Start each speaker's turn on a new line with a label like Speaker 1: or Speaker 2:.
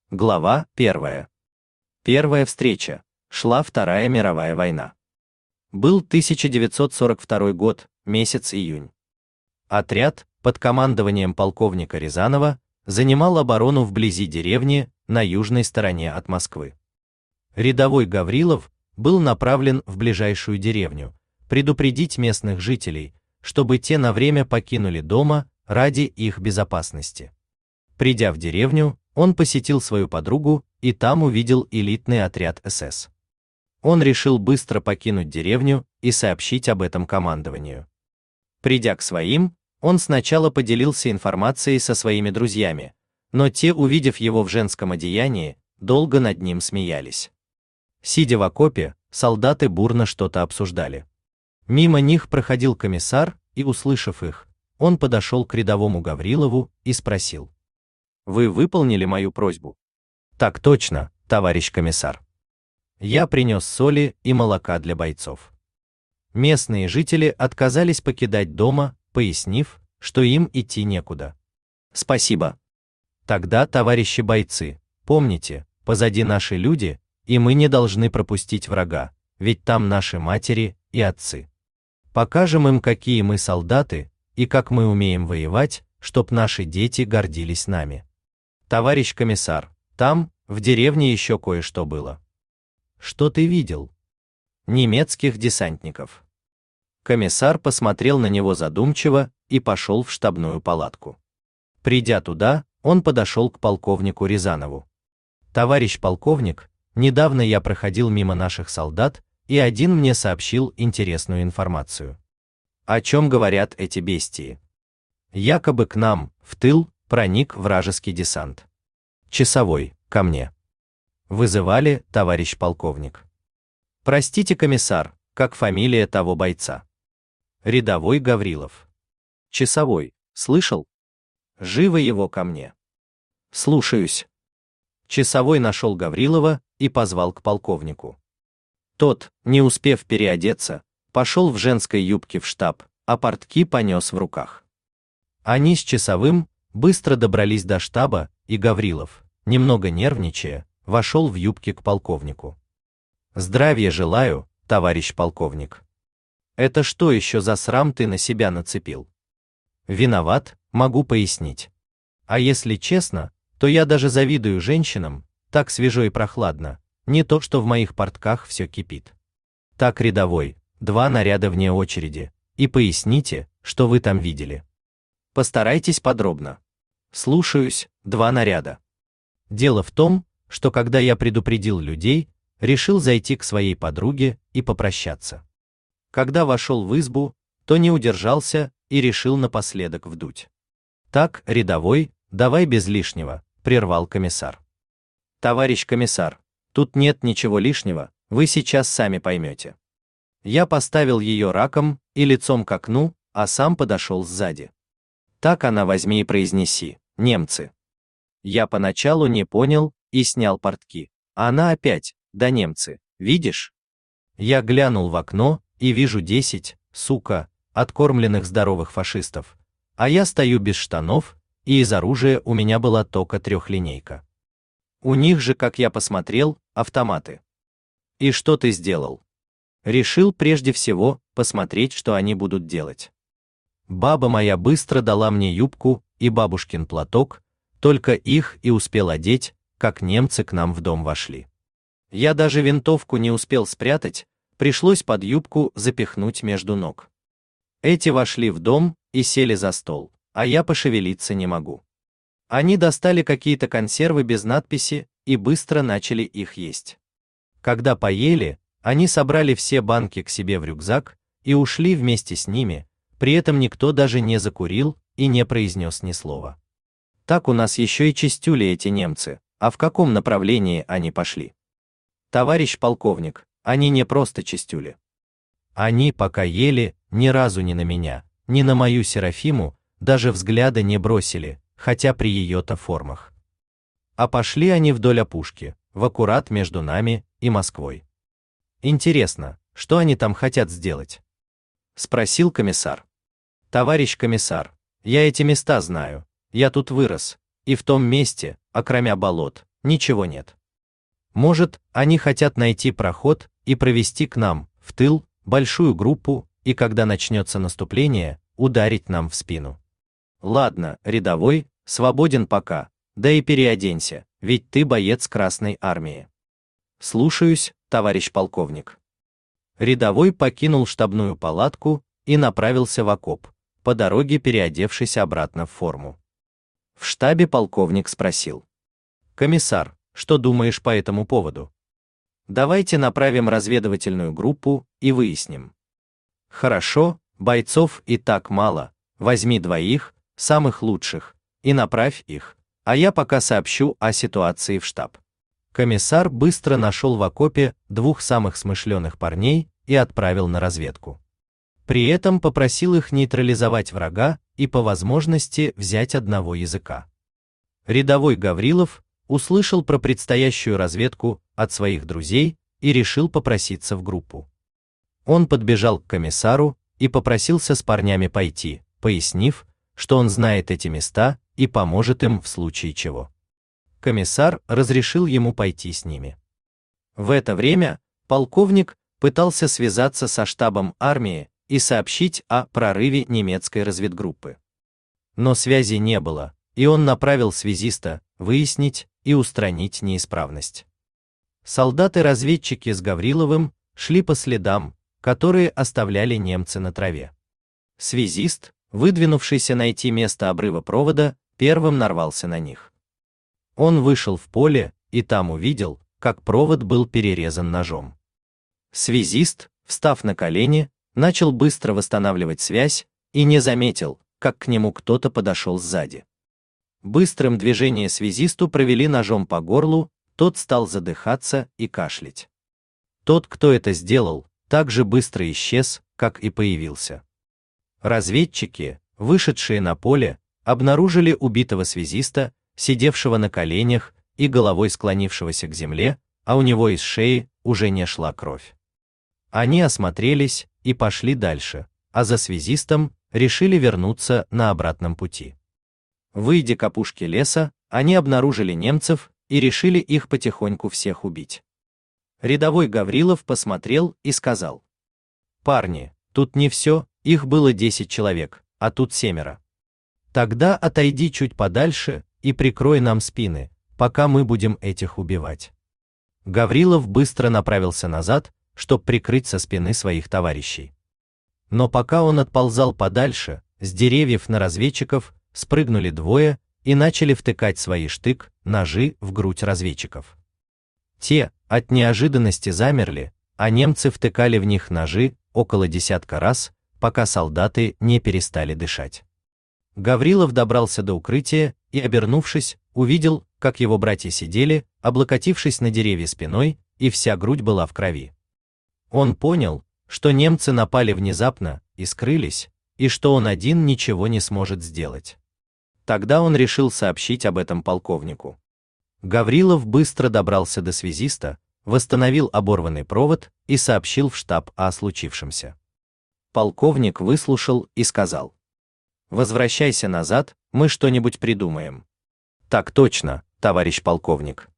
Speaker 1: Глава 1. Первая встреча. Шла Вторая мировая война. Был 1942 год, месяц июнь. Отряд, под командованием полковника Рязанова, занимал оборону вблизи деревни, на южной стороне от Москвы. Рядовой Гаврилов был направлен в ближайшую деревню, предупредить местных жителей, чтобы те на время покинули дома ради их безопасности. Придя в деревню, он посетил свою подругу и там увидел элитный отряд СС. Он решил быстро покинуть деревню и сообщить об этом командованию. Придя к своим, он сначала поделился информацией со своими друзьями, но те, увидев его в женском одеянии, долго над ним смеялись. Сидя в окопе, солдаты бурно что-то обсуждали. Мимо них проходил комиссар, и, услышав их, он подошел к рядовому Гаврилову и спросил: «Вы выполнили мою просьбу?» «Так точно, товарищ комиссар. Я принес соли и молока для бойцов». Местные жители отказались покидать дома, пояснив, что им идти некуда. «Спасибо. Тогда, товарищи бойцы, помните, позади наши люди, и мы не должны пропустить врага, ведь там наши матери и отцы. Покажем им, какие мы солдаты, и как мы умеем воевать, чтоб наши дети гордились нами. Товарищ комиссар, там, в деревне еще кое-что было». «Что ты видел?» «Немецких десантников». Комиссар посмотрел на него задумчиво и пошел в штабную палатку. Придя туда, он подошел к полковнику Рязанову. «Товарищ полковник, недавно я проходил мимо наших солдат, и один мне сообщил интересную информацию». «О чем говорят эти бестии?» «Якобы к нам, в тыл, проник вражеский десант. Часовой, ко мне». «Вызывали, товарищ полковник?» «Простите, комиссар, как фамилия того бойца?» «Рядовой Гаврилов». «Часовой, слышал?» «Живо его ко мне». «Слушаюсь». Часовой нашел Гаврилова и позвал к полковнику. Тот, не успев переодеться, пошел в женской юбке в штаб, а портки понес в руках. Они с часовым быстро добрались до штаба, и Гаврилов, немного нервничая, вошел в юбке к полковнику. «Здравия желаю, товарищ полковник». «Это что еще за срам ты на себя нацепил?» «Виноват, могу пояснить. А если честно, то я даже завидую женщинам, так свежо и прохладно, не то что в моих портках все кипит. Так, рядовой, 2 наряда вне очереди, и поясните, что вы там видели». «Постарайтесь подробно». «Слушаюсь, 2 наряда». «Дело в том, что когда я предупредил людей, решил зайти к своей подруге и попрощаться. Когда вошел в избу, то не удержался и решил напоследок вдуть». «Так, рядовой, давай без лишнего», — прервал комиссар. «Товарищ комиссар, тут нет ничего лишнего, вы сейчас сами поймете». Я поставил ее раком и лицом к окну, а сам подошел сзади. «Так она возьми и произнеси, немцы». Я поначалу не понял и снял портки, а она опять: «Да немцы, видишь?» Я глянул в окно и вижу 10, сука, откормленных здоровых фашистов, а я стою без штанов, и из оружия у меня была только трехлинейка. У них же, как я посмотрел, автоматы. «И что ты сделал?» «Решил прежде всего посмотреть, что они будут делать». Баба моя быстро дала мне юбку и бабушкин платок, только их и успел одеть, как немцы к нам в дом вошли. Я даже винтовку не успел спрятать, пришлось под юбку запихнуть между ног. Эти вошли в дом и сели за стол, а я пошевелиться не могу. Они достали какие-то консервы без надписи и быстро начали их есть. Когда поели, они собрали все банки к себе в рюкзак и ушли вместе с ними, при этом никто даже не закурил и не произнес ни слова. Так у нас еще и чистюли эти немцы, а в каком направлении они пошли? «Товарищ полковник, они не просто чистюли. Они, пока ели, ни разу ни на меня, ни на мою Серафиму даже взгляда не бросили, хотя при ее-то формах. А пошли они вдоль опушки, в аккурат между нами и Москвой. Интересно, что они там хотят сделать?» — спросил комиссар. «Товарищ комиссар, я эти места знаю, я тут вырос, и в том месте, окромя болот, ничего нет. Может, они хотят найти проход и провести к нам, в тыл, большую группу, и когда начнется наступление, ударить нам в спину. Ладно, рядовой, свободен пока, да и переоденься, ведь ты боец Красной армии. Слушаюсь, товарищ полковник. Рядовой покинул штабную палатку и направился в окоп, по дороге переодевшись обратно в форму. В штабе полковник спросил: «Комиссар, что думаешь по этому поводу? Давайте направим разведывательную группу и выясним». «Хорошо, бойцов и так мало, возьми двоих, самых лучших, и направь их, а я пока сообщу о ситуации в штаб». Комиссар быстро нашел в окопе двух самых смышленых парней и отправил на разведку. При этом попросил их нейтрализовать врага и по возможности взять одного языка. Рядовой Гаврилов услышал про предстоящую разведку от своих друзей и решил попроситься в группу. Он подбежал к комиссару и попросился с парнями пойти, пояснив, что он знает эти места и поможет им в случае чего. Комиссар разрешил ему пойти с ними. В это время полковник пытался связаться со штабом армии и сообщить о прорыве немецкой разведгруппы. Но связи не было, и он направил связиста выяснить и устранить неисправность. Солдаты-разведчики с Гавриловым шли по следам, которые оставляли немцы на траве. Связист, выдвинувшийся найти место обрыва провода, первым нарвался на них. Он вышел в поле и там увидел, как провод был перерезан ножом. Связист, встав на колени, начал быстро восстанавливать связь и не заметил, как к нему кто-то подошел сзади. Быстрым движением связисту провели ножом по горлу, тот стал задыхаться и кашлять. Тот, кто это сделал, так же быстро исчез, как и появился. Разведчики, вышедшие на поле, обнаружили убитого связиста, сидевшего на коленях и головой склонившегося к земле, а у него из шеи уже не шла кровь. Они осмотрелись и пошли дальше, а за связистом решили вернуться на обратном пути. Выйдя к опушке леса, они обнаружили немцев и решили их потихоньку всех убить. Рядовой Гаврилов посмотрел и сказал: «Парни, тут не все, их было 10 человек, а тут 7. Тогда отойди чуть подальше и прикрой нам спины, пока мы будем этих убивать». Гаврилов быстро направился назад, чтобы прикрыть со спины своих товарищей. Но пока он отползал подальше, с деревьев на разведчиков спрыгнули двое и начали втыкать свои штык-ножи в грудь разведчиков. Те от неожиданности замерли, а немцы втыкали в них ножи около 10 раз, пока солдаты не перестали дышать. Гаврилов добрался до укрытия и, обернувшись, увидел, как его братья сидели, облокотившись на деревья спиной, и вся грудь была в крови. Он понял, что немцы напали внезапно и скрылись, и что он один ничего не сможет сделать. Тогда он решил сообщить об этом полковнику. Гаврилов быстро добрался до связиста, восстановил оборванный провод и сообщил в штаб о случившемся. Полковник выслушал и сказал: «Возвращайся назад, мы что-нибудь придумаем». «Так точно, товарищ полковник».